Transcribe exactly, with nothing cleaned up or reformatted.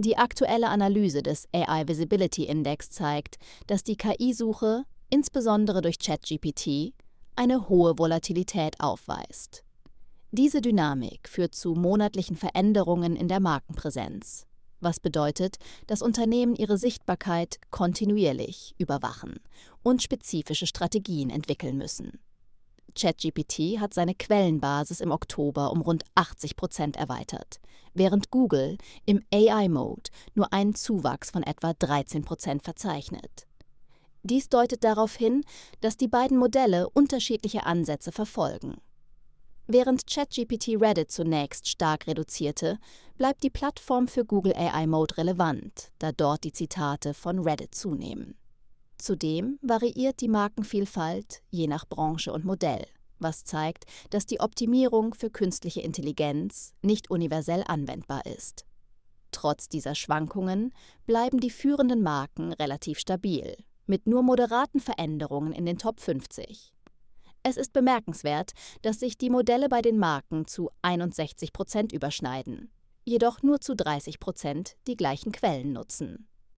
Die aktuelle Analyse des A I Visibility Index zeigt, dass die K I-Suche, insbesondere durch ChatGPT, eine hohe Volatilität aufweist. Diese Dynamik führt zu monatlichen Veränderungen in der Markenpräsenz, was bedeutet, dass Unternehmen ihre Sichtbarkeit kontinuierlich überwachen und spezifische Strategien entwickeln müssen. ChatGPT hat seine Quellenbasis im Oktober um rund achtzig Prozent erweitert, während Google im A I-Mode nur einen Zuwachs von etwa dreizehn Prozent verzeichnet. Dies deutet darauf hin, dass die beiden Modelle unterschiedliche Ansätze verfolgen. Während ChatGPT Reddit zunächst stark reduzierte, bleibt die Plattform für Google A I-Mode relevant, da dort die Zitate von Reddit zunehmen. Zudem variiert die Markenvielfalt je nach Branche und Modell, was zeigt, dass die Optimierung für künstliche Intelligenz nicht universell anwendbar ist. Trotz dieser Schwankungen bleiben die führenden Marken relativ stabil, mit nur moderaten Veränderungen in den Top fünfzig. Es ist bemerkenswert, dass sich die Modelle bei den Marken zu einundsechzig Prozent überschneiden, jedoch nur zu dreißig Prozent die gleichen Quellen nutzen.